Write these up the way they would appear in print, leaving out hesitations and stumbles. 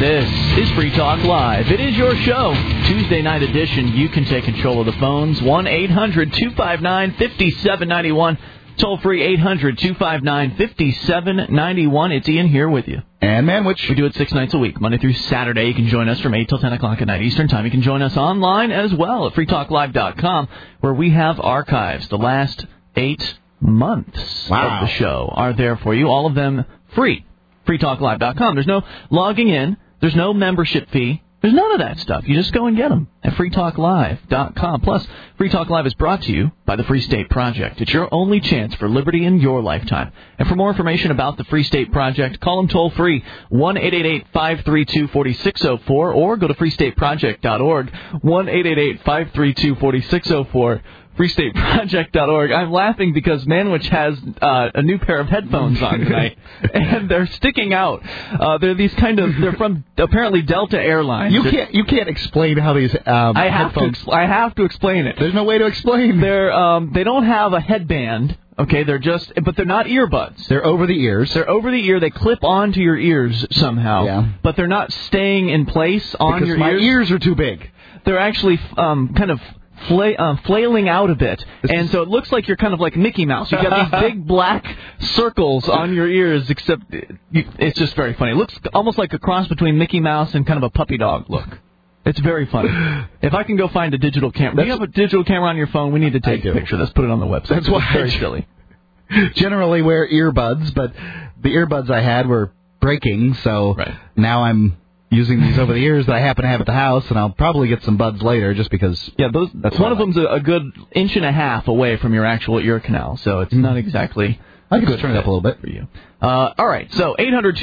This is Free Talk Live. It is your show. Tuesday night edition. You can take control of the phones. 1-800-259-5791. Toll free 800-259-5791. It's Ian here with you. And Manwich. We do it 6 nights a week, Monday through Saturday. You can join us from 8 till 10 o'clock at night Eastern Time. You can join us online as well at freetalklive.com, where we have archives. The last 8 months of the show are there for you. All of them free. freetalklive.com. There's no logging in. There's no membership fee. There's none of that stuff. You just go and get them at freetalklive.com. Plus, Free Talk Live is brought to you by the Free State Project. It's your only chance for liberty in your lifetime. And for more information about the Free State Project, call them toll-free, 1-888-532-4604, or go to freestateproject.org, 1-888-532-4604. freestateproject.org. I'm laughing because Manwich has a new pair of headphones on tonight, and they're sticking out. They're from apparently Delta Airlines. You can't explain how these headphones. I have to explain it. There's no way to explain. They don't have a headband. Okay, but they're not earbuds. They're over the ears. They're over the ear. They clip onto your ears somehow. Yeah. But they're not staying in place on because your my ears. My ears are too big. They're actually kind of flailing out a bit, and so it looks like you're kind of like Mickey Mouse. You've got these big black circles on your ears, except it's just very funny. It looks almost like a cross between Mickey Mouse and kind of a puppy dog look. It's very funny. If I can go find a digital camera. Do you have a digital camera on your phone? We need to take a picture. Let's put it on the website. That's why it's very silly. Generally wear earbuds, but the earbuds I had were breaking, so now I'm using these over the ears that I happen to have at the house, and I'll probably get some buds later just because... Yeah, that's one of them's a good inch and a half away from your actual ear canal, so it's not exactly... I can turn it up a little bit for you. All right, so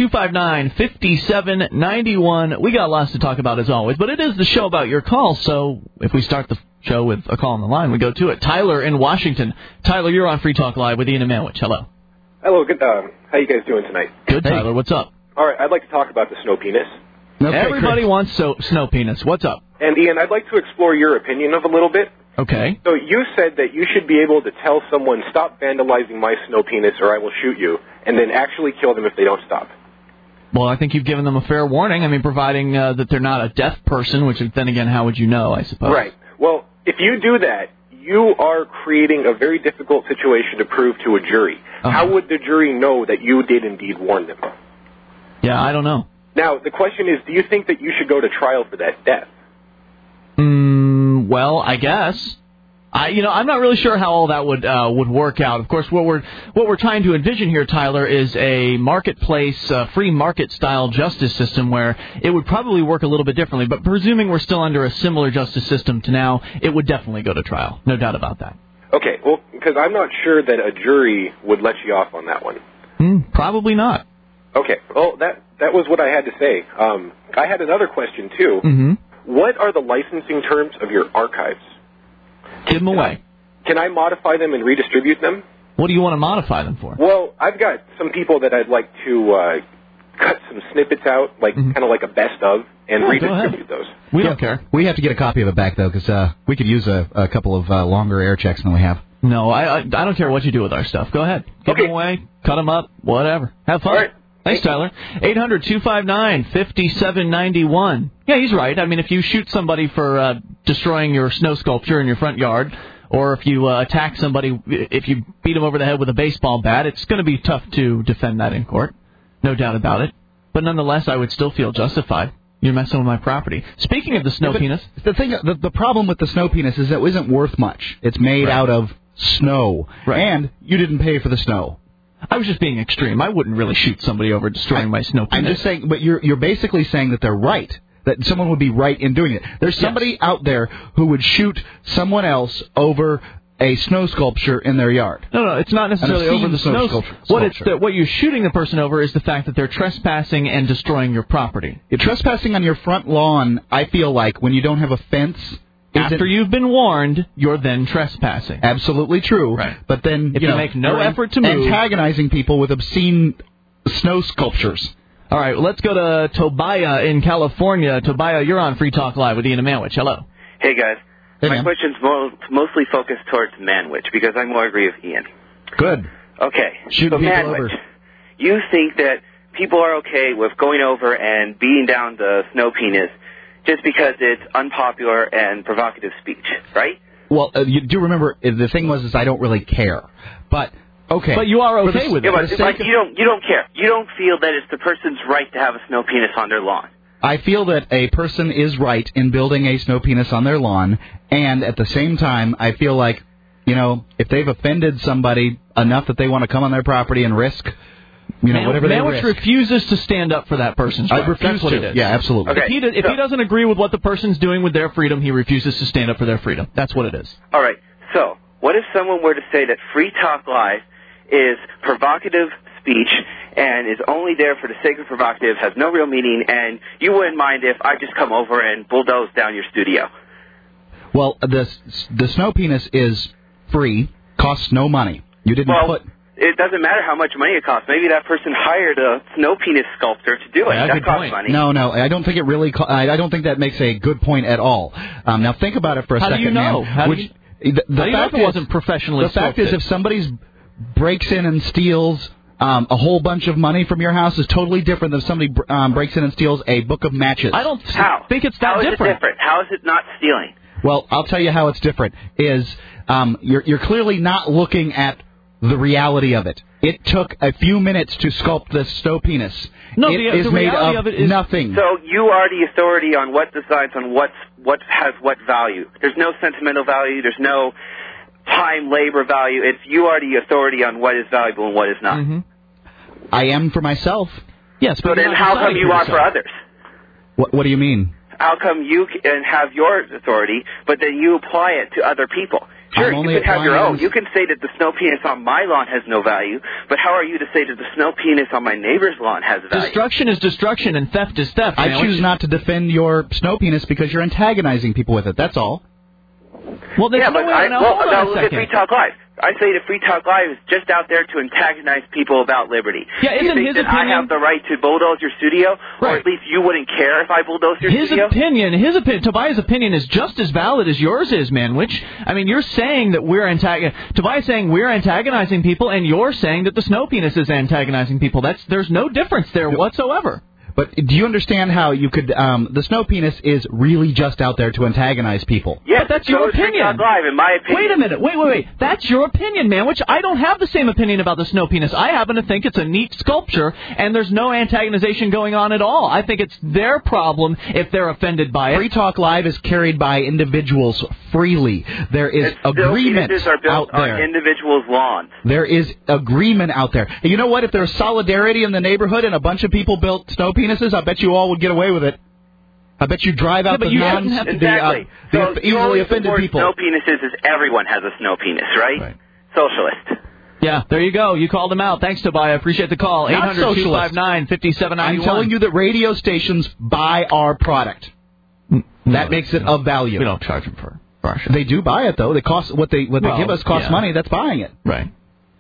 800-259-5791. We got lots to talk about as always, but it is the show about your calls, so if we start the show with a call on the line, we go to it. Tyler in Washington. Tyler, you're on Free Talk Live with Ian and Manwich. Hello. Hello, good. How you guys doing tonight? Good, Tyler. What's up? All right, I'd like to talk about the snow penis. Okay, everybody wants snow penis. What's up? And, Ian, I'd like to explore your opinion of a little bit. Okay. So you said that you should be able to tell someone, stop vandalizing my snow penis or I will shoot you, and then actually kill them if they don't stop. Well, I think you've given them a fair warning. I mean, providing that they're not a deaf person, which then again, how would you know, I suppose? Right. Well, if you do that, you are creating a very difficult situation to prove to a jury. How would the jury know that you did indeed warn them? Yeah, I don't know. Now, the question is, do you think that you should go to trial for that death? Well, I guess. I'm not really sure how all that would work out. Of course, what we're trying to envision here, Tyler, is a marketplace, free market-style justice system where it would probably work a little bit differently. But presuming we're still under a similar justice system to now, it would definitely go to trial. No doubt about that. Okay, well, because I'm not sure that a jury would let you off on that one. Probably not. Okay, well, that was what I had to say. I had another question, too. Mm-hmm. What are the licensing terms of your archives? Give them away. Can I modify them and redistribute them? What do you want to modify them for? Well, I've got some people that I'd like to cut some snippets out, kind of like a best of, and redistribute those. We don't care. We have to get a copy of it back, though, because we could use a couple of longer air checks than we have. No, I don't care what you do with our stuff. Go ahead. Give them away, cut them up, whatever. Have fun. All right. Thanks, Tyler. 800-259-5791. Yeah, he's right. I mean, if you shoot somebody for destroying your snow sculpture in your front yard, or if you attack somebody, if you beat them over the head with a baseball bat, it's going to be tough to defend that in court. No doubt about it. But nonetheless, I would still feel justified. You're messing with my property. Speaking of the snow penis... The problem with the snow penis is it isn't worth much. It's made out of snow. Right. And you didn't pay for the snow. I was just being extreme. I wouldn't really shoot somebody over destroying my snow penis. I'm just saying, but you're basically saying that they're right, that someone would be right in doing it. There's somebody out there who would shoot someone else over a snow sculpture in their yard. No, it's not necessarily over the snow sculpture. What you're shooting the person over is the fact that they're trespassing and destroying your property. You're trespassing on your front lawn, I feel like, when you don't have a fence... After you've been warned, you're then trespassing. Absolutely true. Right. But then, if you make no effort to move... antagonizing people with obscene snow sculptures. All right, let's go to Tobiah in California. Tobiah, you're on Free Talk Live with Ian and Manwich. Hello. Hey, guys. Hey, my question's mostly focused towards Manwich, because I more agree with Ian. Good. Okay. Shoot so people Manwich, over. you think that people are okay with going over and beating down the snow penis just because it's unpopular and provocative speech, right? Well, you do remember the thing was I don't really care, but okay. But you are okay with it. Yeah, but like you don't care. You don't feel that it's the person's right to have a snow penis on their lawn. I feel that a person is right in building a snow penis on their lawn, and at the same time, I feel like, if they've offended somebody enough that they want to come on their property and risk, whatever they risk. Manwich refuses to stand up for that person's right. I refuse to. Yeah, absolutely. Okay, if he doesn't agree with what the person's doing with their freedom, he refuses to stand up for their freedom. That's what it is. All right. So, what if someone were to say that Free Talk Live is provocative speech and is only there for the sake of provocative, has no real meaning, and you wouldn't mind if I just come over and bulldoze down your studio? Well, the snow penis is free, costs no money. You didn't put... It doesn't matter how much money it costs. Maybe that person hired a snow penis sculptor to do it. Yeah, that costs money. No, I don't think it really... I don't think that makes a good point at all. Now, think about it for a second, do you know? man. How do you know if it wasn't professionally The fact is, if somebody breaks in and steals a whole bunch of money from your house is totally different than if somebody breaks in and steals a book of matches. I don't think it's that different. How is it different? How is it not stealing? Well, I'll tell you how it's different. You're clearly not looking at the reality of it. It took a few minutes to sculpt this snow penis. No, it is the made reality of it is nothing. So you are the authority on what decides on what has what value. There's no sentimental value. There's no time, labor value. It's you are the authority on what is valuable and what is not. Mm-hmm. I am for myself. Yes, but then how come you are for others? What do you mean? How come you can have your authority, but then you apply it to other people? Sure, you can have your own. You can say that the snow penis on my lawn has no value, but how are you to say that the snow penis on my neighbor's lawn has value? Destruction is destruction and theft is theft. I choose not to defend your snow penis because you're antagonizing people with it. That's all. Well, there's no way. Now look at Free Talk Live. I say that Free Talk Live is just out there to antagonize people about liberty. Yeah, isn't you think his that opinion... I have the right to bulldoze your studio? Right. Or at least you wouldn't care if I bulldozed your studio? His opinion, Tobias' opinion is just as valid as yours is, Manwich. I mean, you're saying that Tobias saying we're antagonizing people, and you're saying that the snow penis is antagonizing people. There's no difference there whatsoever. But do you understand how you could... the snow penis is really just out there to antagonize people. Yes, but that's your opinion. Live, in my opinion. Wait a minute. Wait. That's your opinion, man, which I don't have the same opinion about the snow penis. I happen to think it's a neat sculpture, and there's no antagonization going on at all. I think it's their problem if they're offended by it. Free Talk Live is carried by individuals freely. There is agreement out there. On individuals' lawns. There is agreement out there. And you know what? If there's solidarity in the neighborhood and a bunch of people built snow penises, I bet you all would get away with it. I bet you drive out the easily offended people. Snow penises is everyone has a snow penis, right? Socialist. Yeah, there you go. You called him out. Thanks, Tobias. Appreciate the call. 800-259-5791. I'm telling you that radio stations buy our product. That makes it of value. We don't charge them for our show. They do buy it, though. They cost what they give us costs money. That's buying it. Right.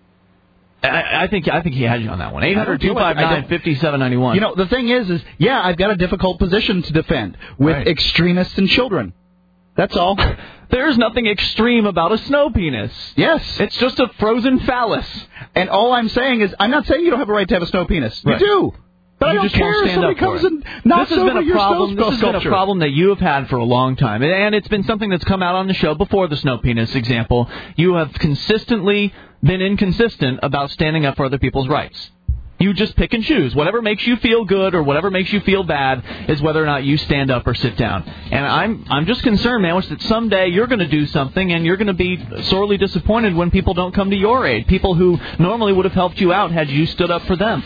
I think he had you on that one. 800-259-5791. You know, the thing is I've got a difficult position to defend with extremists and children. That's all. There's nothing extreme about a snow penis. Yes. It's just a frozen phallus. And all I'm saying is, I'm not saying you don't have a right to have a snow penis. You do. But I don't care if somebody comes and knocks over your snow sculpture. This has been a problem that you have had for a long time. And it's been something that's come out on the show before the snow penis example. You have consistently been inconsistent about standing up for other people's rights. You just pick and choose. Whatever makes you feel good or whatever makes you feel bad is whether or not you stand up or sit down. And I'm just concerned, man, that someday you're going to do something and you're going to be sorely disappointed when people don't come to your aid. People who normally would have helped you out had you stood up for them.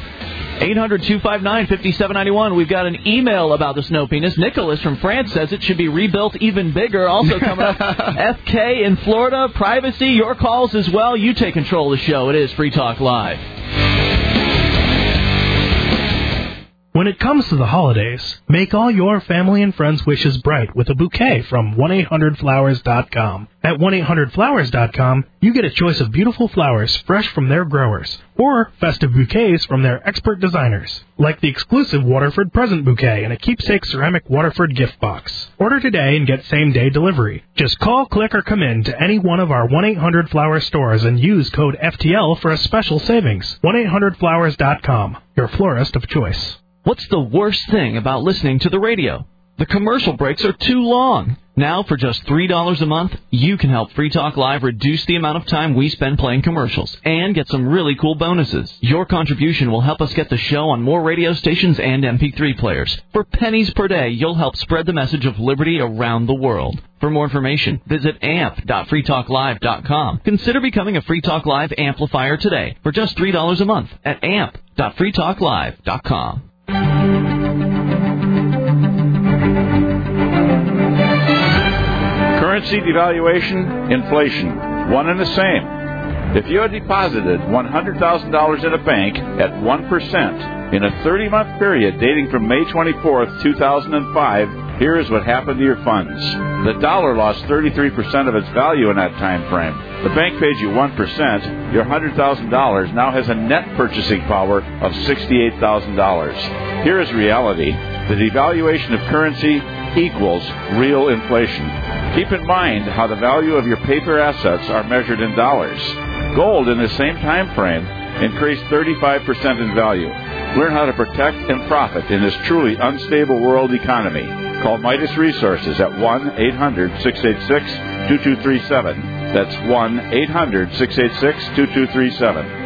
800-259-5791. We've got an email about the snow penis. Nicholas from France says it should be rebuilt even bigger. Also coming up, FK in Florida. Privacy, your calls as well. You take control of the show. It is Free Talk Live. When When it comes to the holidays, make all your family and friends' wishes bright with a bouquet from 1-800-Flowers.com. At 1-800-Flowers.com, you get a choice of beautiful flowers fresh from their growers, or festive bouquets from their expert designers, like the exclusive Waterford present bouquet and a keepsake ceramic Waterford gift box. Order today and get same-day delivery. Just call, click, or come in to any one of our 1-800-Flowers stores and use code FTL for a special savings. 1-800-Flowers.com, your florist of choice. What's the worst thing about listening to the radio? The commercial breaks are too long. Now, for just $3 a month, you can help Free Talk Live reduce the amount of time we spend playing commercials and get some really cool bonuses. Your contribution will help us get the show on more radio stations and MP3 players. For pennies per day, you'll help spread the message of liberty around the world. For more information, visit amp.freetalklive.com. Consider becoming a Free Talk Live amplifier today for just $3 a month at amp.freetalklive.com. Currency devaluation, inflation, one and the same. If you had deposited $100,000 in a bank at 1% in a 30-month period dating from May 24th, 2005, here's what happened to your funds. The dollar lost 33% of its value in that time frame. The bank paid you 1%. Your $100,000 now has a net purchasing power of $68,000. Here is reality. The devaluation of currency equals real inflation. Keep in mind how the value of your paper assets are measured in dollars. Gold in the same time frame increased 35% in value. Learn how to protect and profit in this truly unstable world economy. Call Midas Resources at 1-800-686-2237. That's 1-800-686-2237.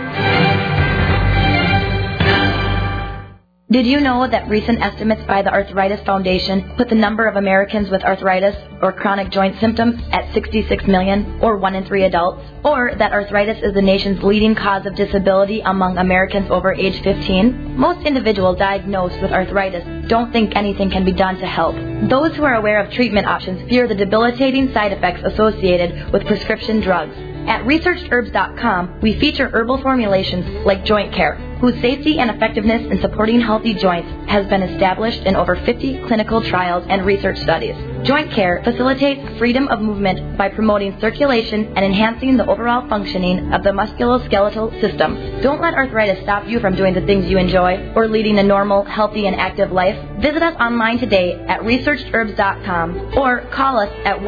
Did you know that recent estimates by the Arthritis Foundation put the number of Americans with arthritis or chronic joint symptoms at 66 million, or 1 in 3 adults? Or that arthritis is the nation's leading cause of disability among Americans over age 15? Most individuals diagnosed with arthritis don't think anything can be done to help. Those who are aware of treatment options fear the debilitating side effects associated with prescription drugs. At ResearchedHerbs.com, we feature herbal formulations like Joint Care, whose safety and effectiveness in supporting healthy joints has been established in over 50 clinical trials and research studies. Joint Care facilitates freedom of movement by promoting circulation and enhancing the overall functioning of the musculoskeletal system. Don't let arthritis stop you from doing the things you enjoy or leading a normal, healthy, and active life. Visit us online today at ResearchedHerbs.com or call us at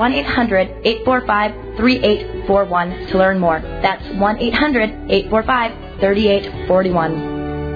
1-800-845-3841 to learn more. That's 1-800-845-3841.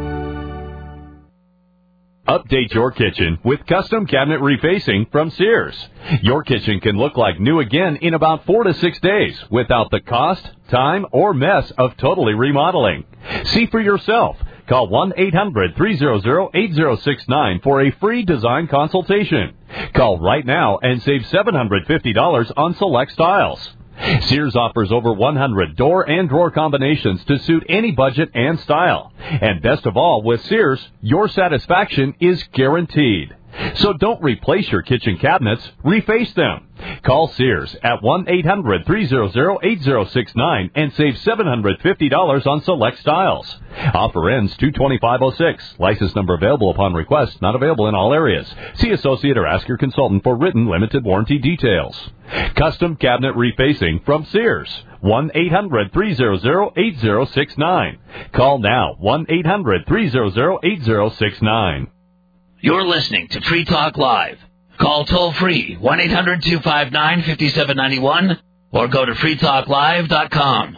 Update your kitchen with custom cabinet refacing from Sears. Your kitchen can look like new again in about 4 to 6 days without the cost, time, or mess of totally remodeling. See for yourself. Call 1-800-300-8069 for a free design consultation. Call right now and save $750 on select styles. Sears offers over 100 door and drawer combinations to suit any budget and style. And best of all, with Sears, your satisfaction is guaranteed. So don't replace your kitchen cabinets, reface them. Call Sears at 1-800-300-8069 and save $750 on select styles. Offer ends 2/25/06. License number available upon request, not available in all areas. See associate or ask your consultant for written limited warranty details. Custom cabinet refacing from Sears. 1-800-300-8069. Call now. 1-800-300-8069. You're listening to Free Talk Live. Call toll-free 1-800-259-5791 or go to freetalklive.com.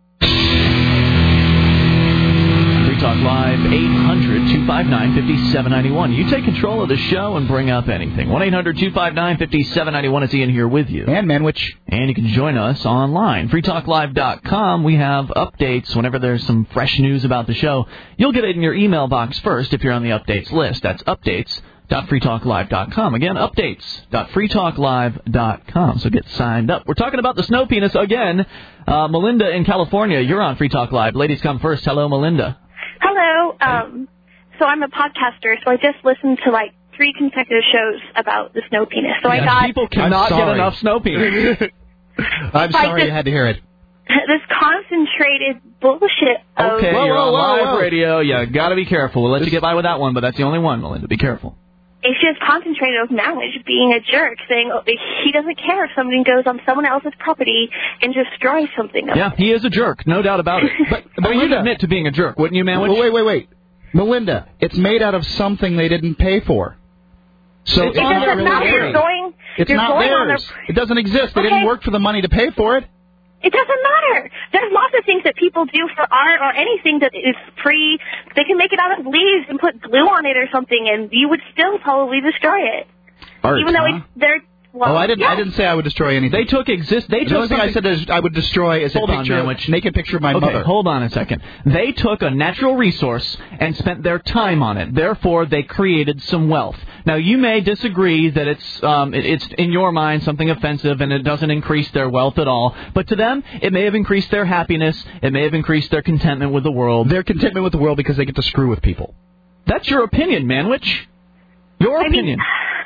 Free Talk Live, 800-259-5791. You take control of the show and bring up anything. 1-800-259-5791 is Ian here with you. And Manwich. And you can join us online. freetalklive.com. We have updates whenever there's some fresh news about the show. You'll get it in your email box first if you're on the updates list. That's updates.freetalklive.com. Again, updates.freetalklive.com. So get signed up. We're talking about the snow penis again. Melinda in California, you're on Free Talk Live. Ladies come first. Hello, Melinda. Hello. So I'm a podcaster, so I just listened to like 3 consecutive shows about the snow penis. So I got... People cannot get enough snow penis. I'm sorry you had to hear it. this concentrated bullshit of... Okay, you're on live radio. You got to be careful. We'll let you get by with that one, but that's the only one, Melinda. Be careful. It's just concentrated of Manwich being a jerk, saying he doesn't care if somebody goes on someone else's property and destroys something. Yeah, he is a jerk, no doubt about it. But you'd admit to being a jerk, wouldn't you, Manwich? Well, wait. Melinda, it's made out of something they didn't pay for. So it doesn't matter. It's not theirs. It doesn't exist. They didn't work for the money to pay for it. It doesn't matter. There's lots of things that people do for art or anything that is free. They can make it out of leaves and put glue on it or something, and you would still probably destroy it. Art, even though they're... Well, I didn't say I would destroy anything. They took the only thing I said is I would destroy is a naked picture of my mother. Hold on a second. They took a natural resource and spent their time on it. Therefore, they created some wealth. Now, you may disagree that it's in your mind something offensive and it doesn't increase their wealth at all. But to them, it may have increased their happiness. It may have increased their contentment with the world. Their contentment with the world because they get to screw with people. That's your opinion, Manwich. Your opinion.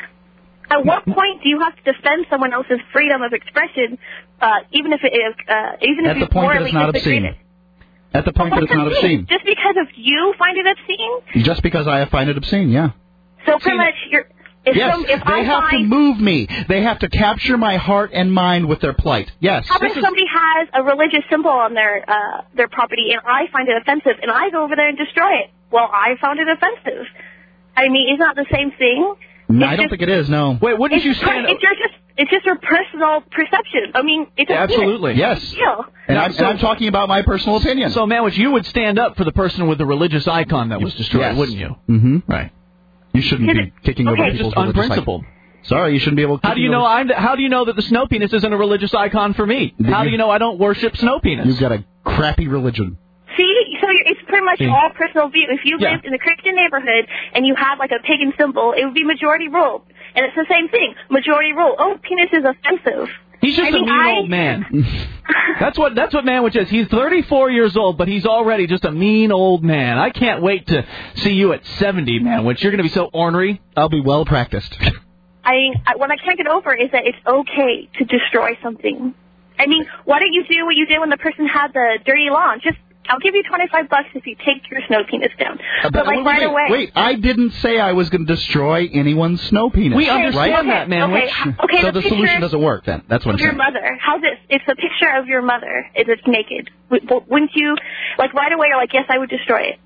At what point do you have to defend someone else's freedom of expression, even if it's morally disagreeable? At the point that it's not obscene. Just because of you find it obscene? Just because I find it obscene, yeah. So pretty much, if they have to move me. They have to capture my heart and mind with their plight. Yes. How about somebody has a religious symbol on their property, and I find it offensive, and I go over there and destroy it? Well, I found it offensive. I mean, it's not the same thing. No, I don't think it is, no. Wait, wouldn't you stand up? It's just your personal perception. I mean, it's absolutely. Yes. And I'm talking about my personal opinion. So, Manwich, you would stand up for the person with the religious icon that was destroyed, wouldn't you? Mm-hmm. Right. You shouldn't be kicking over people's just unprincipled. Sorry, you shouldn't be able to. How do you know that the snow penis isn't a religious icon for me? How do you know I don't worship snow penis? You've got a crappy religion. See, so it's pretty much all personal view. If you lived in a Christian neighborhood and you had like a pagan symbol, it would be majority rule. And it's the same thing. Majority rule. Oh, penis is offensive. He's just a mean old man. That's what Manwich is. He's 34 years old, but he's already just a mean old man. I can't wait to see you at 70, Manwich. You're going to be so ornery. I'll be well practiced. What I can't get over is that it's okay to destroy something. I mean, why don't you do what you did when the person had the dirty lawn? I'll give you $25 if you take your snow penis down. But right away. Wait, I didn't say I was going to destroy anyone's snow penis. We understand that, man. Okay, so the solution doesn't work then. That's what I'm saying. Your mother. How's it? It's a picture of your mother. It's naked. Wouldn't you, right away, you're like, yes, I would destroy it.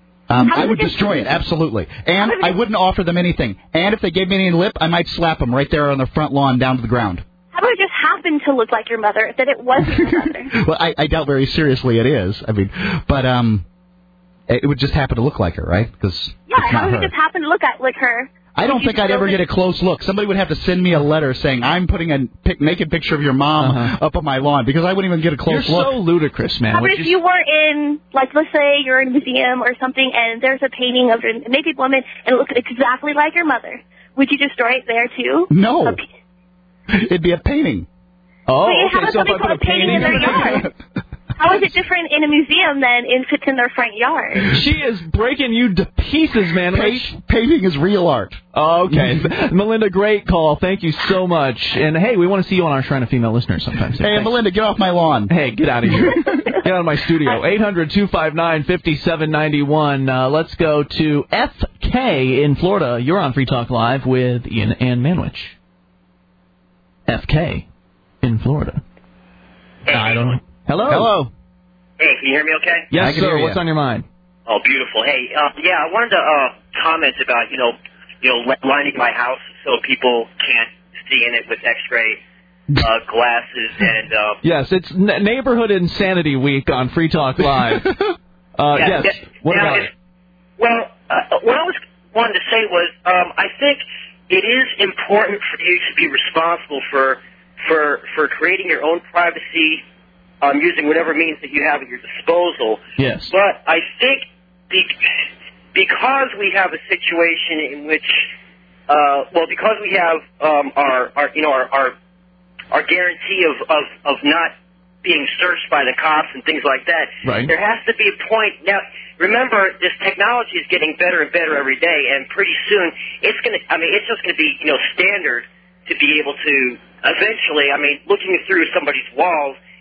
I would destroy it, absolutely. And I wouldn't offer them anything. And if they gave me any lip, I might slap them right there on the front lawn down to the ground. How about it just happened to look like your mother, that it wasn't your mother? Well, I doubt very seriously it is. I mean, but it would just happen to look like her, right? Because how would it just happen to look like her? I don't think I'd ever get a close look. Somebody would have to send me a letter saying, I'm putting a naked picture of your mom up on my lawn, because I wouldn't even get a close look. You're so ludicrous, man. How about if you were in, let's say you're in a museum or something, and there's a painting of a naked woman, and it looks exactly like your mother. Would you destroy it there, too? No. It'd be a painting. Oh, okay. So if I put a painting in their yard. How is it different in a museum than if it's in their front yard? She is breaking you to pieces, man. Painting is real art. Oh, okay. Melinda, great call. Thank you so much. And, hey, we want to see you on our Shrine of Female Listeners sometimes. Hey, Melinda, get off my lawn. Hey, get out of here. Get out of my studio. 800-259-5791. Let's go to FK in Florida. You're on Free Talk Live with Ian and Manwich. FK in Florida. I don't know. Hello. Hello. Hey, can you hear me okay? Yes, sir. What's on your mind? Oh, beautiful. Hey, I wanted to comment about, lining my house so people can't see in it with X-ray glasses and... Yes, it's Neighborhood Insanity Week on Free Talk Live. Yes. What about it? Well, what I was wanted to say was, I think it is important for you to be responsible for creating your own privacy, using whatever means that you have at your disposal. Yes. But I think because we have a situation in which, because we have our guarantee of not being searched by the cops and things like that, right. There has to be a point. Now, remember, this technology is getting better and better every day, and pretty soon it's just going to be, standard to be able to eventually, looking through somebody's walls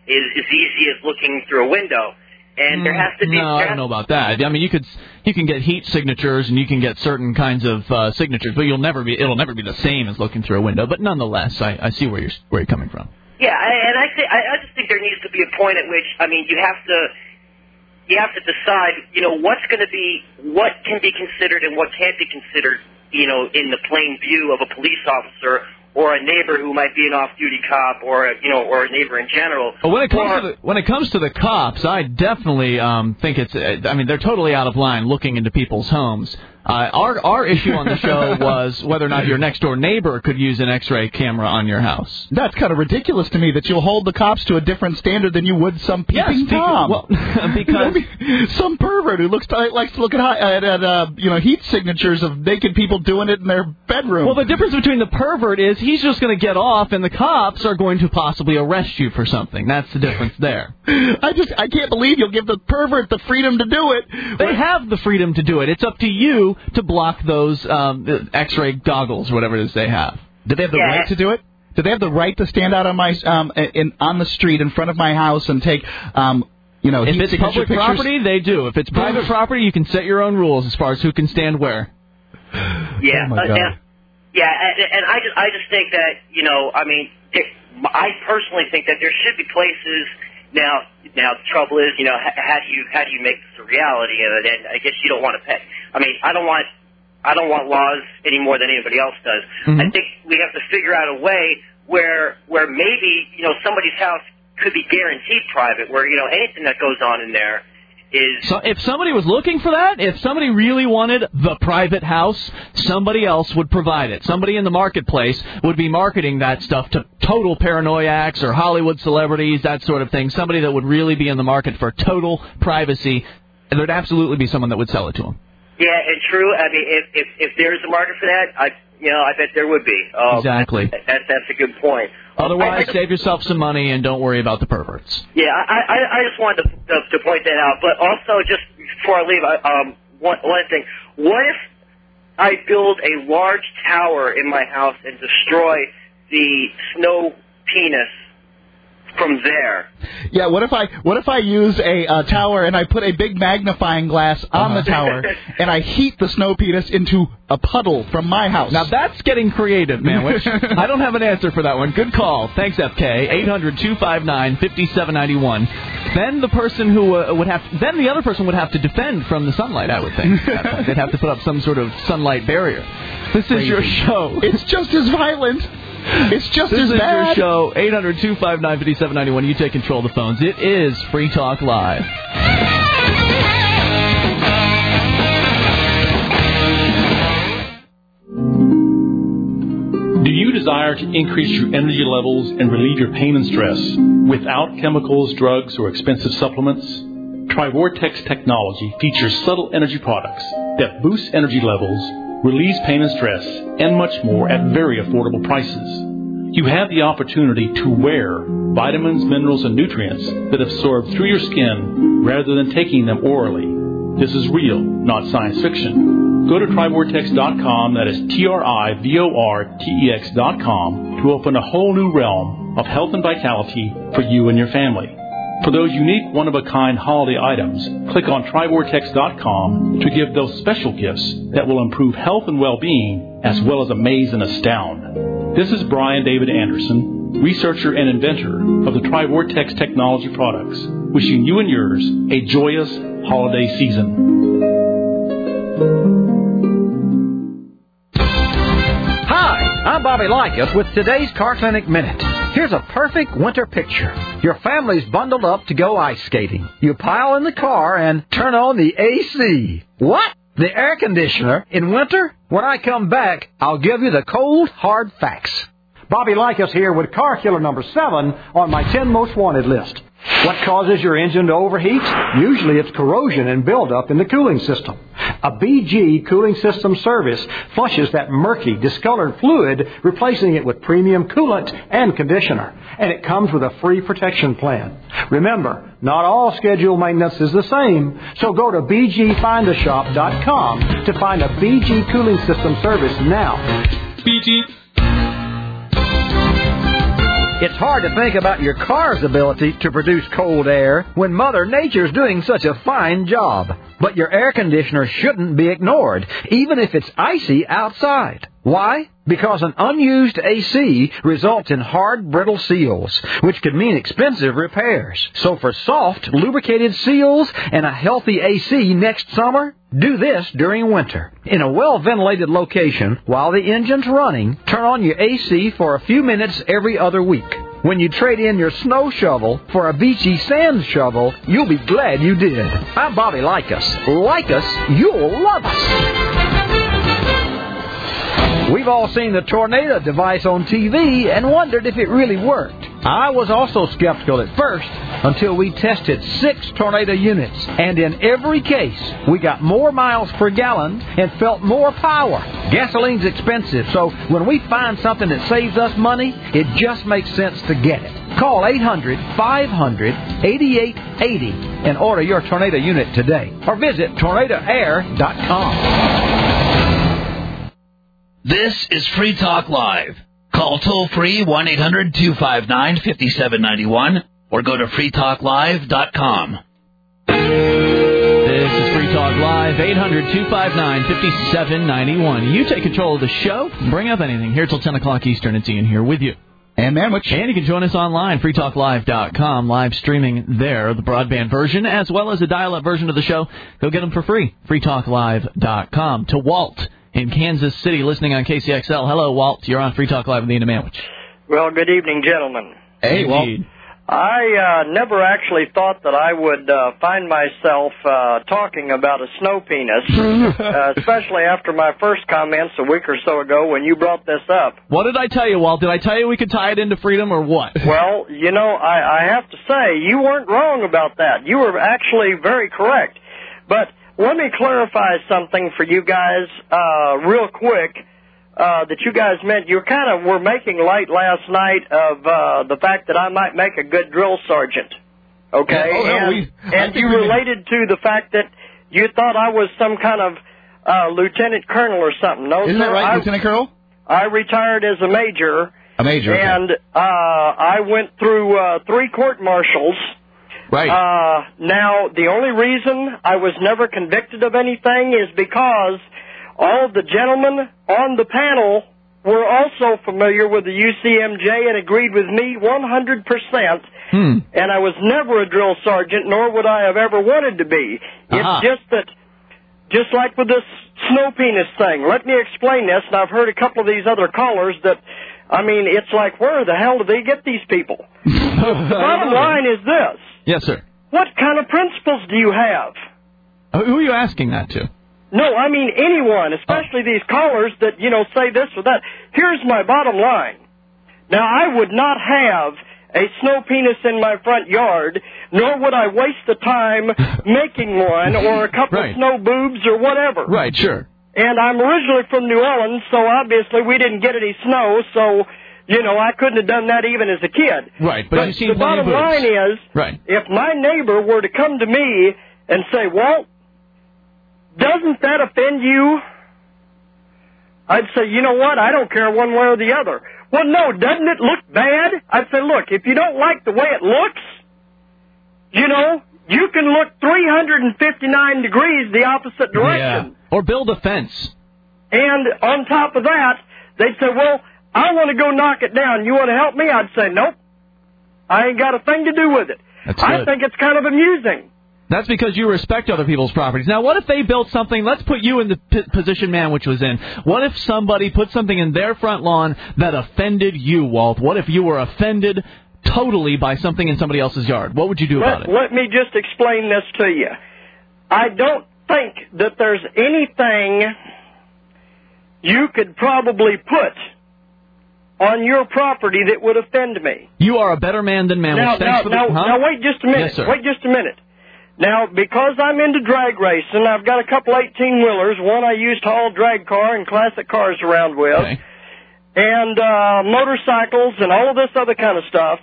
is as easy as looking through a window. And there has to be... No, I don't know about that. I mean, you can get heat signatures and you can get certain kinds of signatures, but it'll never be the same as looking through a window. But nonetheless, I see where you're coming from. Yeah, and I just think there needs to be a point at which, I mean, you have to decide, what can be considered and what can't be considered, in the plain view of a police officer or a neighbor who might be an off-duty cop, or a neighbor in general. But when it comes to the cops, I definitely think they're totally out of line looking into people's homes. Our issue on the show was whether or not your next door neighbor could use an X-ray camera on your house. That's kind of ridiculous to me that you'll hold the cops to a different standard than you would some peeping Tom. Well, because some pervert who likes to look at heat signatures of naked people doing it in their bedroom. Well, the difference between the pervert is he's just going to get off, and the cops are going to possibly arrest you for something. That's the difference there. I can't believe you'll give the pervert the freedom to do it. They have the freedom to do it. It's up to you to block those X-ray goggles, whatever it is they have. Do they have the right to do it? Do they have the right to stand out on my on the street in front of my house and take if it's public pictures? Property, they do. If it's private property, you can set your own rules as far as who can stand where. Yeah, oh my God. And I just think that I personally think that there should be places. Now the trouble is, how do you make this a reality? And I guess you don't want to pay. I mean, I don't want laws any more than anybody else does. Mm-hmm. I think we have to figure out a way where maybe somebody's house could be guaranteed private, where anything that goes on in there is. So if somebody was looking for that, if somebody really wanted the private house, somebody else would provide it. Somebody in the marketplace would be marketing that stuff to total paranoiacs or Hollywood celebrities, that sort of thing. Somebody that would really be in the market for total privacy. There'd absolutely be someone that would sell it to them. Yeah, and true. I mean, if there's a market for that, I bet there would be. Exactly. That's a good point. Otherwise, save yourself some money and don't worry about the perverts. Yeah, I just wanted to point that out. But also, just before I leave, one thing. What if I build a large tower in my house and destroy the snow penis from there? Yeah, what if I use a tower and I put a big magnifying glass on the tower and I heat the snow penis into a puddle from my house? Now that's getting creative, man. Which I don't have an answer for that one. Good call. Thanks, FK. 800-259-5791. Then the person who then the other person would have to defend from the sunlight, I would think. They'd have to put up some sort of sunlight barrier. This is your show. It's just as violent. It's just as bad. This is your show, 800-259-5791. You take control of the phones. It is Free Talk Live. Do you desire to increase your energy levels and relieve your pain and stress without chemicals, drugs, or expensive supplements? TriVortex technology features subtle energy products that boost energy levels, relieves pain and stress, and much more at very affordable prices. You have the opportunity to wear vitamins, minerals, and nutrients that absorb through your skin rather than taking them orally. This is real, not science fiction. Go to TriVortex.com, that is TriVortex.com, to open a whole new realm of health and vitality for you and your family. For those unique, one-of-a-kind holiday items, click on TriVortex.com to give those special gifts that will improve health and well-being, as well as amaze and astound. This is Brian David Anderson, researcher and inventor of the TriVortex technology products, wishing you and yours a joyous holiday season. Hi, I'm Bobby Likas with today's Car Clinic Minute. Here's a perfect winter picture. Your family's bundled up to go ice skating. You pile in the car and turn on the AC. What? The air conditioner in winter? When I come back, I'll give you the cold, hard facts. Bobby Likas here with car killer number 7 on my 10 most wanted list. What causes your engine to overheat? Usually it's corrosion and buildup in the cooling system. A BG cooling system service flushes that murky, discolored fluid, replacing it with premium coolant and conditioner. And it comes with a free protection plan. Remember, not all scheduled maintenance is the same, so go to BGFindAShop.com to find a BG cooling system service now. BG. It's hard to think about your car's ability to produce cold air when Mother Nature's doing such a fine job. But your air conditioner shouldn't be ignored, even if it's icy outside. Why? Because an unused AC results in hard, brittle seals, which could mean expensive repairs. So for soft, lubricated seals and a healthy AC next summer, do this during winter. In a well-ventilated location, while the engine's running, turn on your AC for a few minutes every other week. When you trade in your snow shovel for a beachy sand shovel, you'll be glad you did. I'm Bobby Likas. Like us, you'll love us. We've all seen the Tornado device on TV and wondered if it really worked. I was also skeptical at first until we tested 6 Tornado units. And in every case, we got more miles per gallon and felt more power. Gasoline's expensive, so when we find something that saves us money, it just makes sense to get it. Call 800-500-8880 and order your Tornado unit today. Or visit tornadoair.com. This is Free Talk Live. Call toll-free 1-800-259-5791 or go to freetalklive.com. This is Free Talk Live, 800-259-5791. You take control of the show. Bring up anything. Here till 10 o'clock Eastern. It's Ian here with you. And Manwich. And you can join us online, freetalklive.com, live streaming there, the broadband version, as well as the dial-up version of the show. Go get them for free, freetalklive.com. To Walt in Kansas City, listening on KCXL. Hello, Walt. You're on Free Talk Live with Ian Manwich. Well, good evening, gentlemen. Hey, Walt. I never actually thought that I would find myself talking about a snow penis, especially after my first comments a week or so ago when you brought this up. What did I tell you, Walt? Did I tell you we could tie it into freedom or what? Well, you know, I have to say, you weren't wrong about that. You were actually very correct. But let me clarify something for you guys real quick. That you guys meant you kind of were making light last night of the fact that I might make a good drill sergeant. Okay? And you related to the fact that you thought I was some kind of lieutenant colonel or something. No, isn't that right, Lieutenant Colonel? I retired as a major. A major, okay. And I went through 3 court-martials. Right. Now, the only reason I was never convicted of anything is because all of the gentlemen on the panel were also familiar with the UCMJ and agreed with me 100%. And I was never a drill sergeant, nor would I have ever wanted to be. It's just that, just like with this snow penis thing, let me explain this, and I've heard a couple of these other callers that, I mean, it's like, where the hell do they get these people? The bottom line is this. Yes, sir. What kind of principles do you have? Who are you asking that to? No, I mean anyone, especially these callers that, you know, say this or that. Here's my bottom line. Now, I would not have a snow penis in my front yard, nor would I waste the time making one or a couple of snow boobs or whatever. Right, sure. And I'm originally from New Orleans, so obviously we didn't get any snow, so, you know, I couldn't have done that even as a kid. Right, but you've seen the bottom line is, if my neighbor were to come to me and say, Walt, doesn't that offend you? I'd say, you know what, I don't care one way or the other. Well, no, doesn't it look bad? I'd say, look, if you don't like the way it looks, you know, you can look 359 degrees the opposite direction. Yeah. Or build a fence. And on top of that, they'd say, well, I want to go knock it down. You want to help me? I'd say, nope. I ain't got a thing to do with it. I think it's kind of amusing. That's because you respect other people's properties. Now, what if they built something, let's put you in the position Manwich was in. What if somebody put something in their front lawn that offended you, Walt? What if you were offended totally by something in somebody else's yard? What would you do about it? Let me just explain this to you. I don't think that there's anything you could probably put on your property that would offend me. You are a better man than Manwich. Now, wait just a minute. Yes, sir. Wait just a minute. Now, because I'm into drag racing, I've got a couple 18-wheelers, one I used to haul drag car and classic cars around with, and motorcycles and all of this other kind of stuff.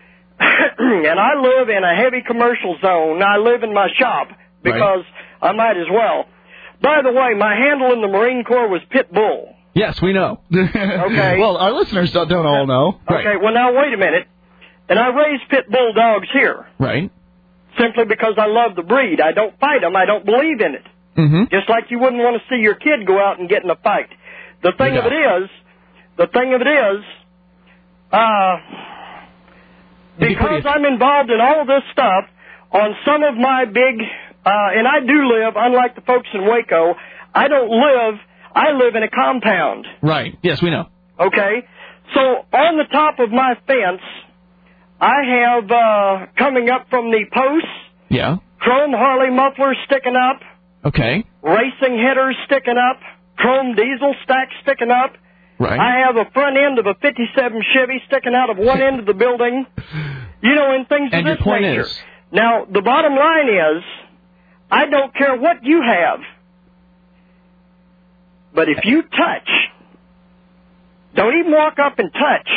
And I live in a heavy commercial zone. I live in my shop because I might as well. By the way, my handle in the Marine Corps was Pit Bull. Yes, we know. Okay. Well, our listeners don't all know. Okay, well, now, wait a minute. And I raise pit bull dogs here. Right. Simply because I love the breed. I don't fight them. I don't believe in it. Mm-hmm. Just like you wouldn't want to see your kid go out and get in a fight. The thing of it is, because I'm involved in all of this stuff, on some of my big, and I do live, unlike the folks in Waco, I live in a compound. Right. Yes, we know. Okay? So on the top of my fence, I have, coming up from the posts, chrome Harley mufflers sticking up. Okay. Racing headers sticking up. Chrome diesel stacks sticking up. Right. I have a front end of a 57 Chevy sticking out of one end of the building. And things of this nature. And your point is? Now, the bottom line is, I don't care what you have, but if you touch, don't even walk up and touch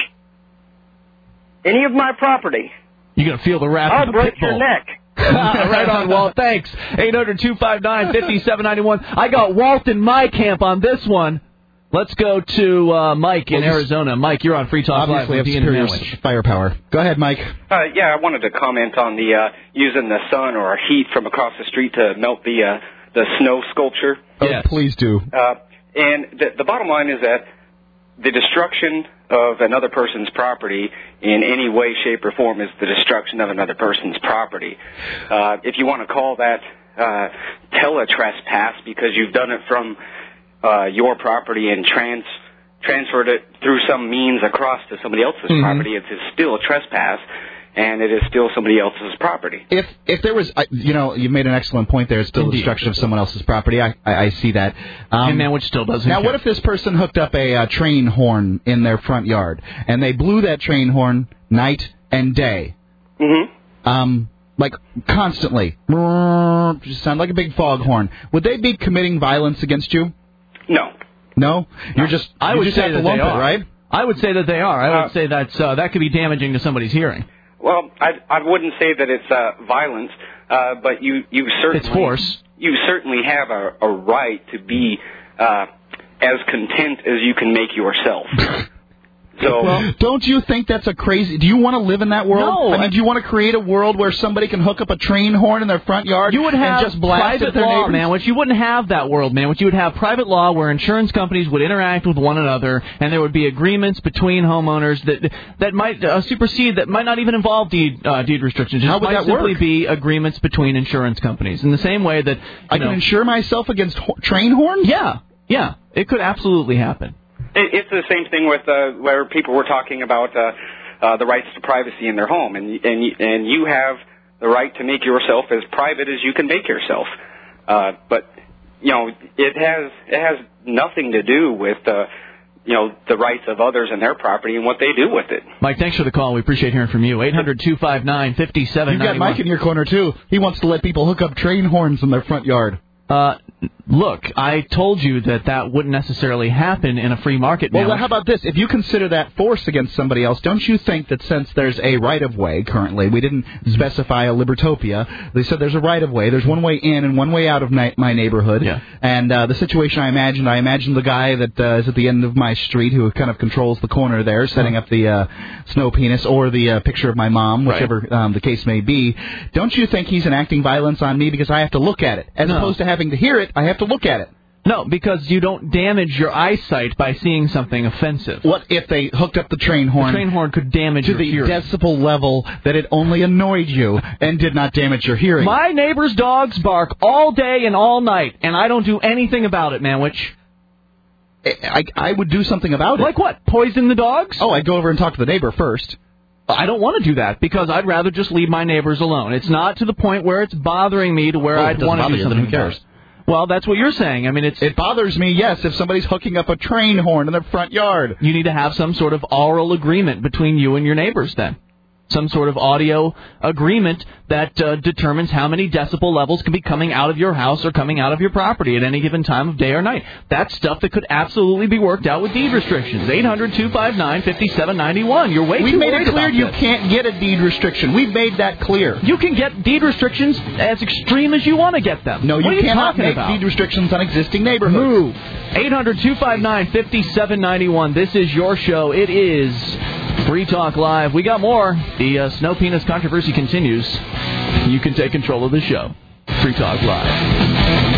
any of my property, you're going to feel the wrath I'll of the break pit bull. your neck. Right on, Walt. Thanks. 800-259-5791. I got Walt in my camp on this one. Let's go to Mike in Arizona. Mike, you're on Free Talk Live. Obviously, have superior firepower. Go ahead, Mike. Yeah, I wanted to comment on the using the sun or heat from across the street to melt the snow sculpture. Oh, please do. And the bottom line is that the destruction of another person's property in any way, shape, or form is the destruction of another person's property. If you want to call that tele-trespass because you've done it from your property and transferred it through some means across to somebody else's property, it is still a trespass, and it is still somebody else's property. If there was, you made an excellent point there. It's still destruction of someone else's property. I see that. Which still doesn't. Now, what if this person hooked up a train horn in their front yard, and they blew that train horn night and day? Mm-hmm. Like constantly. Just sound like a big foghorn. Would they be committing violence against you? No. No? I would say that they are. Right? I would say that they are. I would say that could be damaging to somebody's hearing. Well, I wouldn't say that it's violence, but you certainly it's force. You certainly have a right to be as content as you can make yourself. So, don't you think that's a crazy... Do you want to live in that world? No. I mean, do you want to create a world where somebody can hook up a train horn in their front yard and just blast private at their law, neighbors? man. Which you wouldn't have that world, man. Which you would have private law where insurance companies would interact with one another, and there would be agreements between homeowners that might supersede, that might not even involve deed restrictions. How would might that simply work? be agreements between insurance companies in the same way that I can insure myself against train horns? Yeah, it could absolutely happen. It's the same thing with where people were talking about the rights to privacy in their home, and you have the right to make yourself as private as you can make yourself. But it has nothing to do with the rights of others and their property and what they do with it. Mike, thanks for the call. We appreciate hearing from you. 800-259-5791. You've got Mike in your corner too. He wants to let people hook up train horns in their front yard. Look, I told you that wouldn't necessarily happen in a free market. Well, how about this? If you consider that force against somebody else, don't you think that since there's a right-of-way currently, we didn't specify a libertopia, they said there's a right-of-way, there's one way in and one way out of my neighborhood, and the situation I imagined the guy that is at the end of my street who kind of controls the corner there, setting up the snow penis or the picture of my mom, whichever the case may be. Don't you think he's enacting violence on me because I have to look at it? As opposed to having to hear it, I have to look at it. No, because you don't damage your eyesight by seeing something offensive. What if they hooked up the train horn? The train horn could damage to your the hearing. decibel level that it only annoyed you and did not damage your hearing. My neighbor's dogs bark all day and all night, and I don't do anything about it, Manwich. I would do something about it. Like what? Poison the dogs? Oh, I'd go over and talk to the neighbor first. I don't want to do that because I'd rather just leave my neighbors alone. It's not to the point where it's bothering me to where I'd want to do something. Who cares? Well, that's what you're saying. I mean, it bothers me, yes, if somebody's hooking up a train horn in their front yard. You need to have some sort of oral agreement between you and your neighbors then. Some sort of audio agreement that determines how many decibel levels can be coming out of your house or coming out of your property at any given time of day or night. That's stuff that could absolutely be worked out with deed restrictions. 800-259-5791. You're way too worried about this. We made it clear you can't get a deed restriction. We've made that clear. You can get deed restrictions as extreme as you want to get them. No, you cannot make deed restrictions on existing neighborhoods. Move. 800-259-5791. This is your show. It is Free Talk Live. We got more. The snow penis controversy continues. You can take control of the show. Free Talk Live.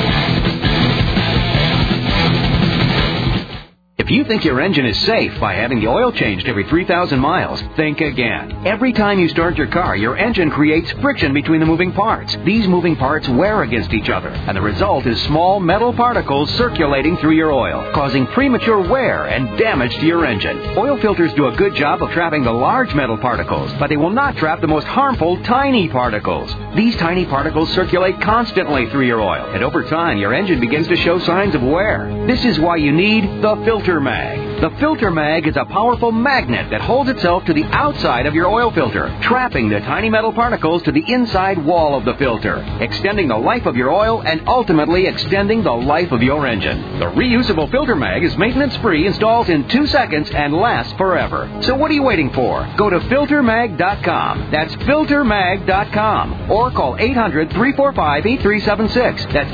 If you think your engine is safe by having the oil changed every 3,000 miles, think again. Every time you start your car, your engine creates friction between the moving parts. These moving parts wear against each other, and the result is small metal particles circulating through your oil, causing premature wear and damage to your engine. Oil filters do a good job of trapping the large metal particles, but they will not trap the most harmful tiny particles. These tiny particles circulate constantly through your oil, and over time, your engine begins to show signs of wear. This is why you need the Filter Mag. The Filter Mag is a powerful magnet that holds itself to the outside of your oil filter, trapping the tiny metal particles to the inside wall of the filter, extending the life of your oil and ultimately extending the life of your engine. The reusable Filter Mag is maintenance-free, installs in 2 seconds, and lasts forever. So what are you waiting for? Go to filtermag.com. That's filtermag.com. Or call 800-345-8376. That's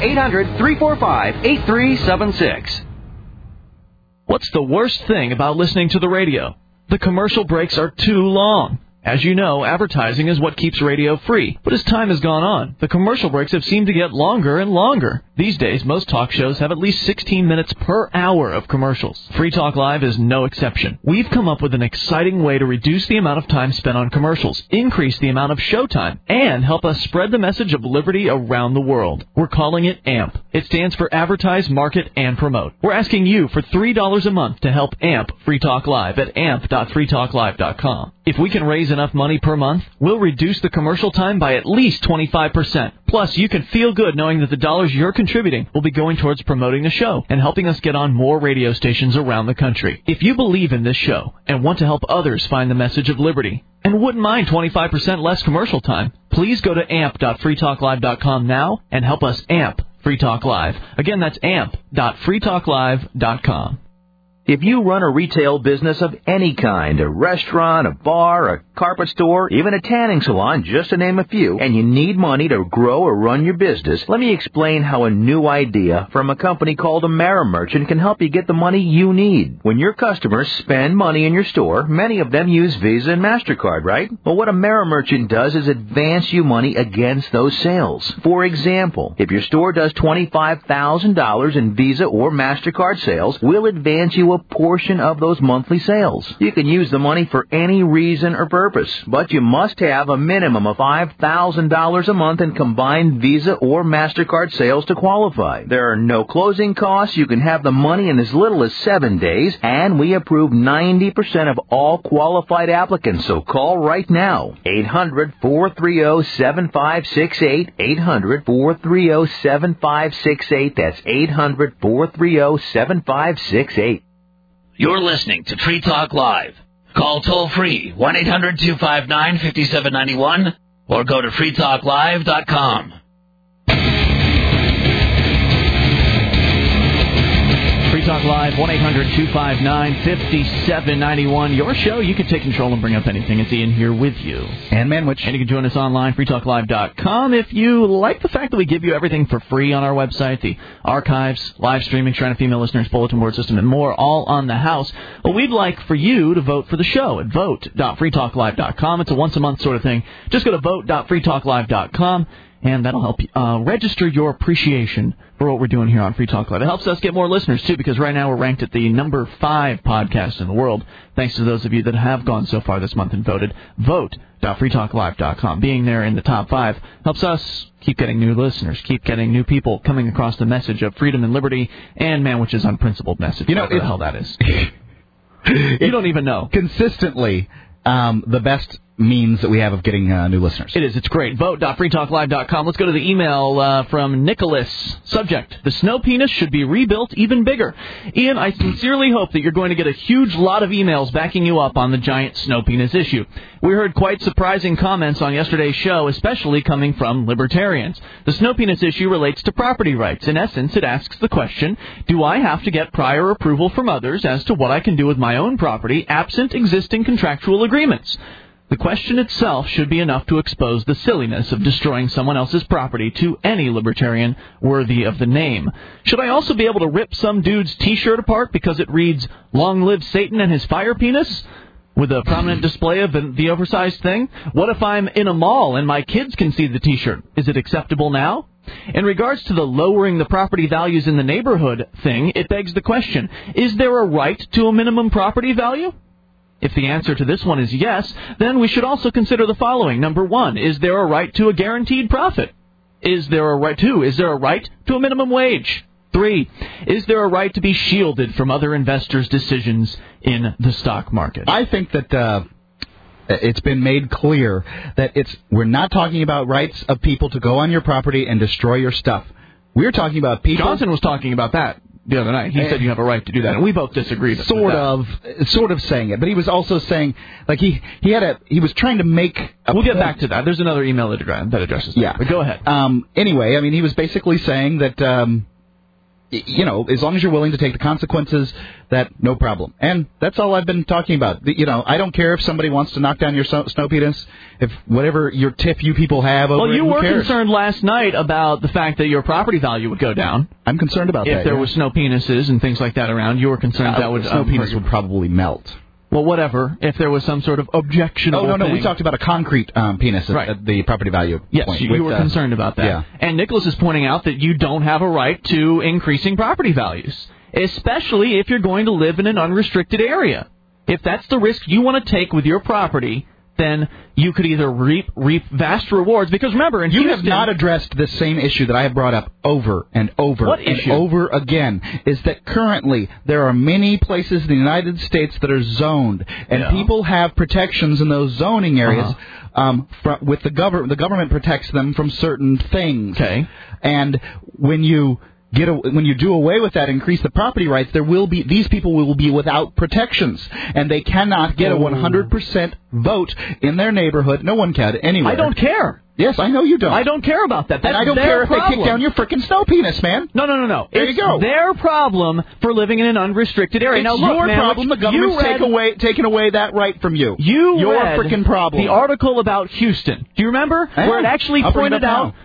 800-345-8376. What's the worst thing about listening to the radio? The commercial breaks are too long. As you know, advertising is what keeps radio free. But as time has gone on, the commercial breaks have seemed to get longer and longer. These days, most talk shows have at least 16 minutes per hour of commercials. Free Talk Live is no exception. We've come up with an exciting way to reduce the amount of time spent on commercials, increase the amount of showtime, and help us spread the message of liberty around the world. We're calling it AMP. It stands for Advertise, Market, and Promote. We're asking you for $3 a month to help AMP Free Talk Live at amp.freetalklive.com. If we can raise enough money per month, we'll reduce the commercial time by at least 25%. Plus, you can feel good knowing that the dollars you're contributing will be going towards promoting the show and helping us get on more radio stations around the country. If you believe in this show and want to help others find the message of liberty and wouldn't mind 25% less commercial time, please go to amp.freetalklive.com now and help us amp Free Talk Live. Again, that's amp.freetalklive.com. If you run a retail business of any kind, a restaurant, a bar, a carpet store, even a tanning salon, just to name a few, and you need money to grow or run your business, let me explain how a new idea from a company called AmeriMerchant can help you get the money you need. When your customers spend money in your store, many of them use Visa and MasterCard, right? Well, what AmeriMerchant does is advance you money against those sales. For example, if your store does $25,000 in Visa or MasterCard sales, we'll advance you a portion of those monthly sales. You can use the money for any reason or purpose, but you must have a minimum of $5,000 a month in combined Visa or MasterCard sales to qualify. There are no closing costs. You can have the money in as little as 7 days, and we approve 90% of all qualified applicants, so call right now. 800-430-7568. 800-430-7568. That's 800-430-7568. You're listening to Free Talk Live. Call toll-free 1-800-259-5791 or go to freetalklive.com. Free Talk Live, 1-800-259-5791. Your show, you can take control and bring up anything. It's Ian here with you. And Manwich. And you can join us online, freetalklive.com. If you like the fact that we give you everything for free on our website, the archives, live streaming, Shrine of Female Listeners, bulletin board system, and more, all on the house, well, we'd like for you to vote for the show at vote.freetalklive.com. It's a once-a-month sort of thing. Just go to vote.freetalklive.com. And that'll help you register your appreciation for what we're doing here on Free Talk Live. It helps us get more listeners, too, because right now we're ranked at the number 5 podcast in the world, thanks to those of you that have gone so far this month and voted. Vote.freetalklive.com. Being there in the top 5 helps us keep getting new listeners, keep getting new people coming across the message of freedom and liberty and Manwich's unprincipled message. You know what the hell that is. You don't even know. Consistently, the best means that we have of getting new listeners. It is. It's great. Vote.freetalklive.com. Let's go to the email from Nicholas. Subject: the snow penis should be rebuilt even bigger. Ian, I sincerely hope that you're going to get a huge lot of emails backing you up on the giant snow penis issue. We heard quite surprising comments on yesterday's show, especially coming from libertarians. The snow penis issue relates to property rights. In essence, it asks the question, do I have to get prior approval from others as to what I can do with my own property absent existing contractual agreements? The question itself should be enough to expose the silliness of destroying someone else's property to any libertarian worthy of the name. Should I also be able to rip some dude's T-shirt apart because it reads, "Long live Satan and his fire penis"? with a prominent display of the oversized thing? What if I'm in a mall and my kids can see the T-shirt? Is it acceptable now? In regards to the lowering the property values in the neighborhood thing, it begs the question, is there a right to a minimum property value? If the answer to this one is yes, then we should also consider the following. Number 1, is there a right to a guaranteed profit? Is there a right to a minimum wage? 3, is there a right to be shielded from other investors' decisions in the stock market? I think that it's been made clear that we're not talking about rights of people to go on your property and destroy your stuff. We're talking about people... Johnson was talking about that the other night. He said you have a right to do that, and we both disagreed. Sort of saying it, but he was also saying, like, he was trying to make We'll get back to that. There's another email that addresses that. Yeah. But go ahead. Anyway, I mean, he was basically saying that... as long as you're willing to take the consequences, that no problem. And that's all I've been talking about. I don't care if somebody wants to knock down your snow penis, if whatever your tip you people have over Well, you who were cares? concerned last night about the fact that your property value would go down. I'm concerned about that. If there were snow penises and things like that around, you were concerned that would... Snow penis would probably melt. Well, whatever. If there was some sort of objectionable no. thing. We talked about a concrete penis at the property value Yes, point. you were concerned about that. Yeah. And Nicholas is pointing out that you don't have a right to increasing property values, especially if you're going to live in an unrestricted area. If that's the risk you want to take with your property, then you could either reap vast rewards. Because remember, in Houston... You have not addressed this same issue that I have brought up over and over What and issue? over again, is that currently there are many places in the United States that are zoned, and people have protections in those zoning areas. With the government protects them from certain things. Okay. And when you do away with that, increase the property rights, these people will be without protections, and they cannot get a 100% vote in their neighborhood. No one can anywhere. I don't care. Yes, I know you don't. I don't care about that. That's and I don't their care if problem. they kick down your frickin' snow penis, man. No. There you go. It's their problem for living in an unrestricted area. It's now, look, your man, problem. The government's taking away that right from you. Your frickin' problem. The article about Houston. Do you remember where it actually pointed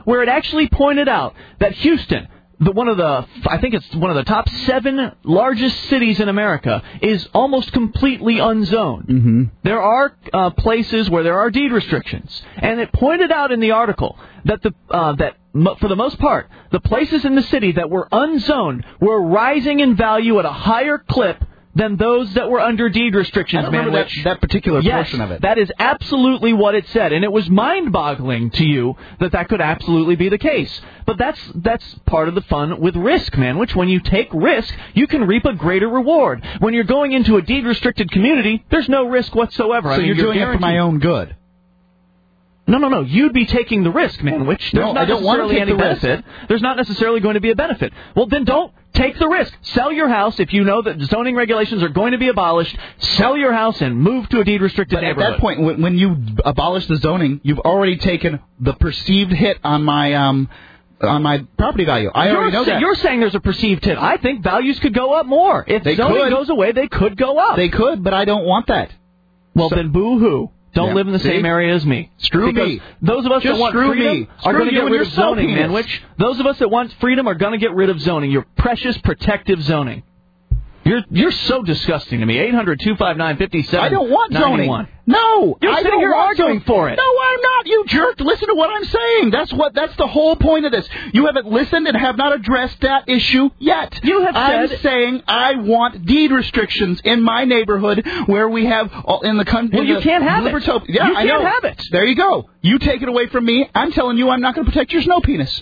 out that Houston, I think it's one of the top 7 largest cities in America, is almost completely unzoned. Mm-hmm. There are places where there are deed restrictions, and it pointed out in the article that for the most part, the places in the city that were unzoned were rising in value at a higher clip than those that were under deed restrictions. I don't remember that particular portion of it. That is absolutely what it said, and it was mind-boggling to you that could absolutely be the case. But that's part of the fun with risk, man, which when you take risk, you can reap a greater reward. When you're going into a deed-restricted community, there's no risk whatsoever. So you're doing it for my own good. No. You'd be taking the risk, man, which there's not necessarily any benefit. There's not necessarily going to be a benefit. Well, then don't take the risk. Sell your house if you know that zoning regulations are going to be abolished. Sell your house and move to a deed-restricted neighborhood. At that point, when you abolish the zoning, you've already taken the perceived hit on my property value. I already know that. You're saying there's a perceived hit. I think values could go up more. If zoning goes away, they could go up. They could, but I don't want that. Well, then boo-hoo. Don't live in the same area as me. Screw me. Those of us that want freedom are going to get rid of zoning, man. Those of us that want freedom are going to get rid of zoning. Your precious protective zoning. You're so disgusting to me. 800-259-5791. I don't want zoning. No, you're sitting here arguing for it. No, I'm not. You jerk. Listen to what I'm saying. That's the whole point of this. You haven't listened and have not addressed that issue yet. I'm saying I want deed restrictions in my neighborhood where we have in the country. Well, you can't have it. Yeah, you can't have it. There you go. You take it away from me. I'm telling you, I'm not going to protect your snow penis.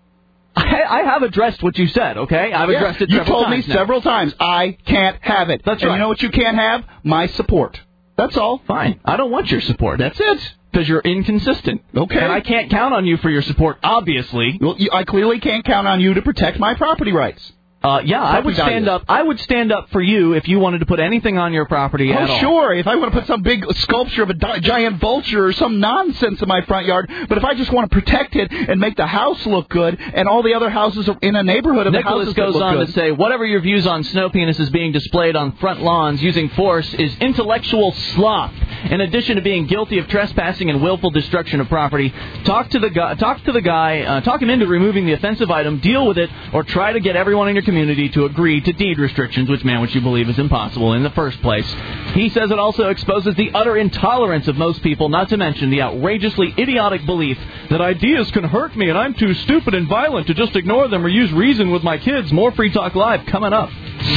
I have addressed what you said, okay? I've addressed it several times. You told me several times, I can't have it. That's right. And you know what you can't have? My support. That's all. Fine. I don't want your support. That's it. Because you're inconsistent. Okay. And I can't count on you for your support, obviously. Well, I clearly can't count on you to protect my property rights. I would stand up. I would stand up for you if you wanted to put anything on your property at all. Oh, sure. If I want to put some big sculpture of a giant vulture or some nonsense in my front yard, but if I just want to protect it and make the house look good and all the other houses in a neighborhood of the houses goes look on good. to say, whatever your views on snow penises being displayed on front lawns using force is intellectual sloth. in addition to being guilty of trespassing and willful destruction of property. Talk him into removing the offensive item, deal with it, or try to get everyone in your community to agree to deed restrictions, which you believe is impossible in the first place. He says it also exposes the utter intolerance of most people, not to mention the outrageously idiotic belief that ideas can hurt me and I'm too stupid and violent to just ignore them or use reason with my kids. More Free Talk Live coming up.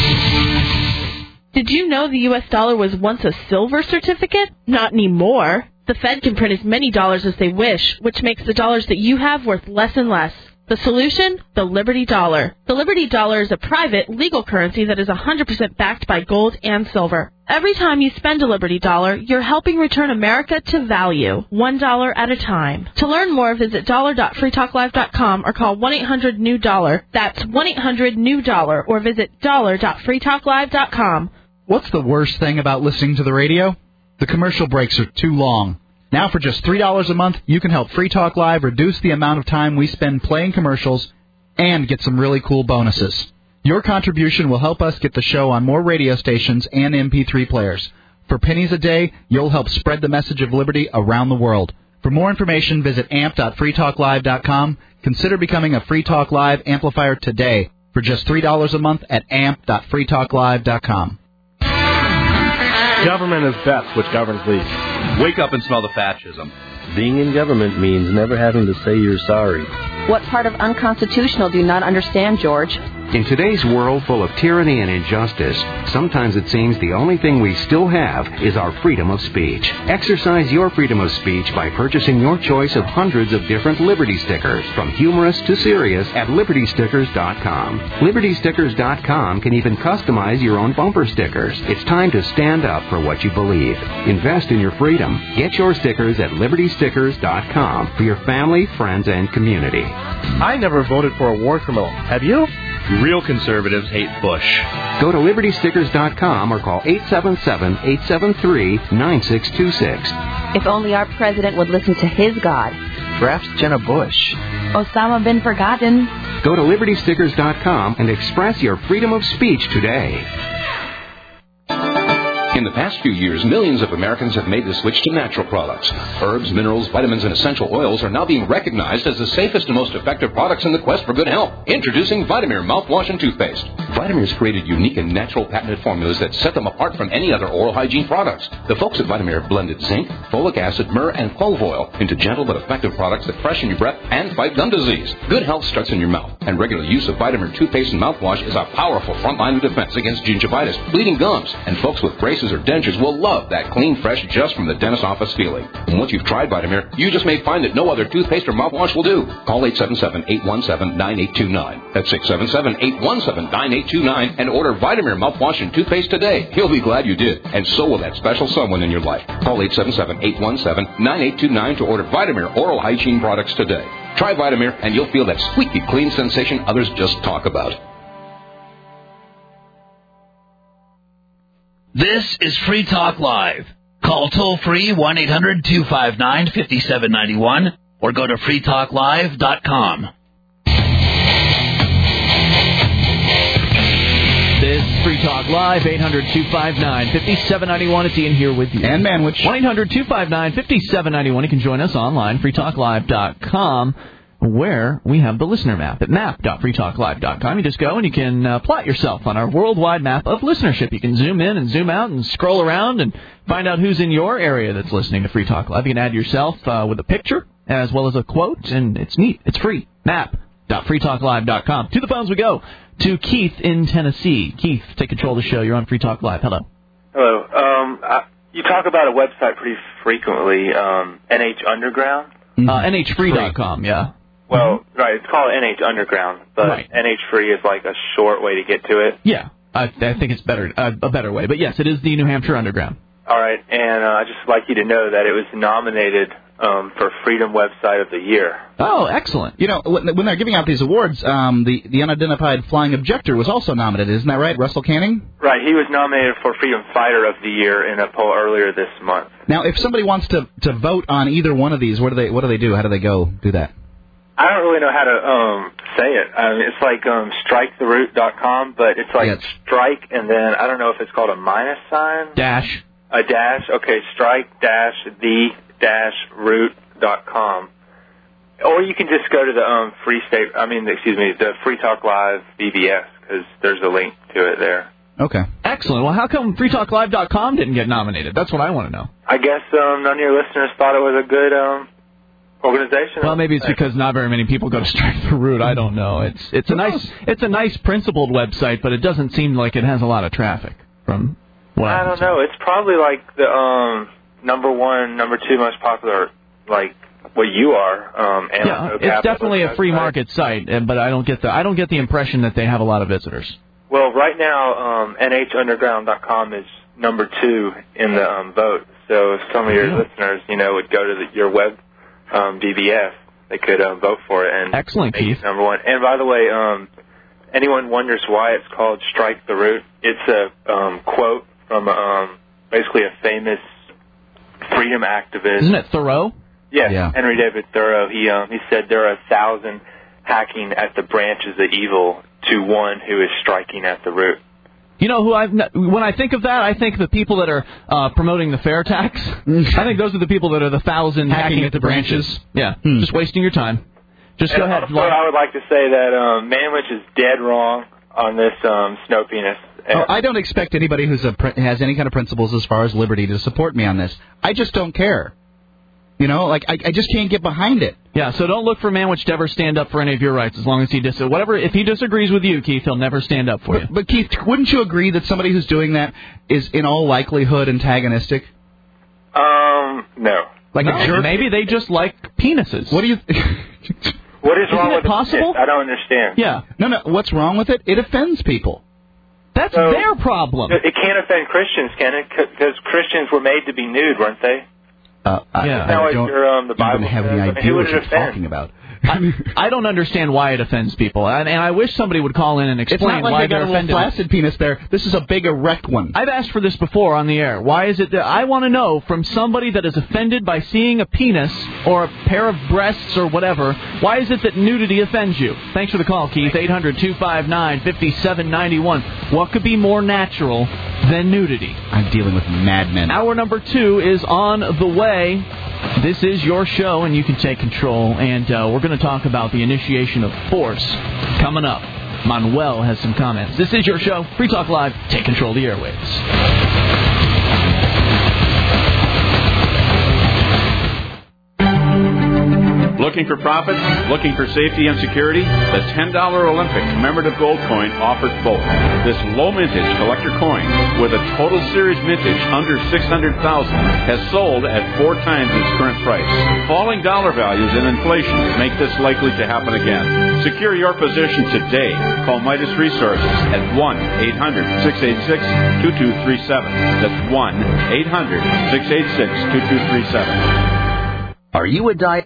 Did you know the U.S. dollar was once a silver certificate? Not anymore. The Fed can print as many dollars as they wish, which makes the dollars that you have worth less and less. The solution? The Liberty Dollar. The Liberty Dollar is a private, legal currency that is 100% backed by gold and silver. Every time you spend a Liberty Dollar, you're helping return America to value, $1 at a time. To learn more, visit dollar.freetalklive.com or call 1-800-NEW-DOLLAR. That's 1-800-NEW-DOLLAR or visit dollar.freetalklive.com. What's the worst thing about listening to the radio? The commercial breaks are too long. Now for just $3 a month, you can help Free Talk Live reduce the amount of time we spend playing commercials and get some really cool bonuses. Your contribution will help us get the show on more radio stations and MP3 players. For pennies a day, you'll help spread the message of liberty around the world. For more information, visit amp.freetalklive.com. Consider becoming a Free Talk Live amplifier today for just $3 a month at amp.freetalklive.com. Government is best, which governs least. Wake up and smell the fascism. Being in government means never having to say you're sorry. What part of unconstitutional do you not understand, George? In today's world full of tyranny and injustice, sometimes it seems the only thing we still have is our freedom of speech. Exercise your freedom of speech by purchasing your choice of hundreds of different Liberty stickers, from humorous to serious, at LibertyStickers.com. LibertyStickers.com can even customize your own bumper stickers. It's time to stand up for what you believe. Invest in your freedom. Get your stickers at LibertyStickers.com for your family, friends, and community. I never voted for a war criminal. Have you? Real conservatives hate Bush. Go to LibertyStickers.com or call 877-873-9626. If only our president would listen to his God. Perhaps Jenna Bush. Osama bin Forgotten. Go to LibertyStickers.com and express your freedom of speech today. In the past few years, millions of Americans have made the switch to natural products. Herbs, minerals, vitamins, and essential oils are now being recognized as the safest and most effective products in the quest for good health. Introducing Vitamir mouthwash and toothpaste. Vitamir's created unique and natural patented formulas that set them apart from any other oral hygiene products. The folks at Vitamir blended zinc, folic acid, myrrh, and clove oil into gentle but effective products that freshen your breath and fight gum disease. Good health starts in your mouth, and regular use of Vitamir toothpaste and mouthwash is a powerful front line of defense against gingivitis, bleeding gums, and folks with braces or dentures will love that clean, fresh, just from the dentist's office feeling. And once you've tried Vitamir, you just may find that no other toothpaste or mouthwash will do. Call 877-817-9829. That's 677-817-9829 and order Vitamir mouthwash and toothpaste today. You'll be glad you did, and so will that special someone in your life. Call 877-817-9829 to order Vitamir oral hygiene products today. Try Vitamir, and you'll feel that squeaky clean sensation others just talk about. This is Free Talk Live. Call toll-free 1-800-259-5791 or go to freetalklive.com. This is Free Talk Live, 800-259-5791. It's Ian here with you. And Manwich. 1-800-259-5791. You can join us online, freetalklive.com, where we have the listener map at map.freetalklive.com. You just go and you can plot yourself on our worldwide map of listenership. You can zoom in and zoom out and scroll around and find out who's in your area that's listening to Free Talk Live. You can add yourself with a picture as well as a quote, and it's neat. It's free. Map.freetalklive.com. To the phones we go. To Keith in Tennessee. Keith, take control of the show. You're on Free Talk Live. Hello. Hello. You talk about a website pretty frequently, NH Underground. NHFree.com, yeah. Well, right, it's called NH Underground, but right. NH Free is like a short way to get to it. Yeah, I think it's better, a better way. But yes, it is the New Hampshire Underground. All right, and I'd just like you to know that it was nominated for Freedom Website of the Year. Oh, excellent. You know, when they're giving out these awards, the unidentified flying objector was also nominated. Isn't that right, Russell Canning? Right, he was nominated for Freedom Fighter of the Year in a poll earlier this month. Now, if somebody wants to vote on either one of these, what do they do? How do they go do that? I don't really know how to say it. It's like striketheroot.com, but it's like strike and then I don't know if it's called a minus sign. Dash. A dash, okay, strike-the-root.com. Or you can just go to the the Free Talk Live BBS, because there's a link to it there. Okay. Excellent. Well, how come freetalklive.com didn't get nominated? That's what I want to know. I guess none of your listeners thought it was a good organization. Well, maybe it's because not very many people go to Strike the Root. I don't know. It's a nice principled website, but it doesn't seem like it has a lot of traffic from what I don't know. It's probably like the number 1, number 2 most popular, like what you are. Yeah, it's definitely a free market site, but I don't get the impression that they have a lot of visitors. Well, right now, nhunderground.com is number 2 in the vote. So if some of your listeners, would go to your web DBS, they could vote for it and excellent, make Keith. it number 1. And by the way, anyone wonders why it's called Strike the Root, it's a quote from basically a famous freedom activist. Isn't it Thoreau? Yes, yeah. Henry David Thoreau. He said there are 1,000 hacking at the branches of evil to one who is striking at the root. You know who when I think of that, I think the people that are promoting the fair tax. I think those are the people that are the 1,000 hacking at the branches. Yeah, just wasting your time. Just go ahead. Also, I would like to say that Manwich is dead wrong on this snow penis. I don't expect anybody who's has any kind of principles as far as liberty to support me on this. I just don't care. I just can't get behind it. Yeah, so don't look for Manwich to ever stand up for any of your rights as long as he if he disagrees with you, Keith, he'll never stand up for you. But Keith, wouldn't you agree that somebody who's doing that is in all likelihood antagonistic? No. Like a jerk? Maybe they just like penises. What do you What is wrong with possible? I don't understand. Yeah. No, what's wrong with it? It offends people. That's their problem. It can't offend Christians, can it? Because Christians were made to be nude, weren't they? I don't the Bible even have any idea what you're talking about. I don't understand why it offends people, and I wish somebody would call in and explain it's not like why they got they're a little offended. flaccid penis there. This is a big erect one. I've asked for this before on the air. Why is it that I want to know from somebody that is offended by seeing a penis or a pair of breasts or whatever, why is it that nudity offends you? Thanks for the call, Keith. 800-259-5791. What could be more natural than nudity? I'm dealing with madmen. Hour number 2 is on the way. This is your show, and you can take control. And we're going to talk about the initiation of force coming up. Manuel has some comments. This is your show. Free Talk Live. Take control of the airwaves. Looking for profits? Looking for safety and security? The $10 Olympic commemorative gold coin offers both. This low mintage collector coin with a total series mintage under $600,000 has sold at 4 times its current price. Falling dollar values and inflation make this likely to happen again. Secure your position today. Call Midas Resources at 1-800-686-2237. That's 1-800-686-2237. Are you a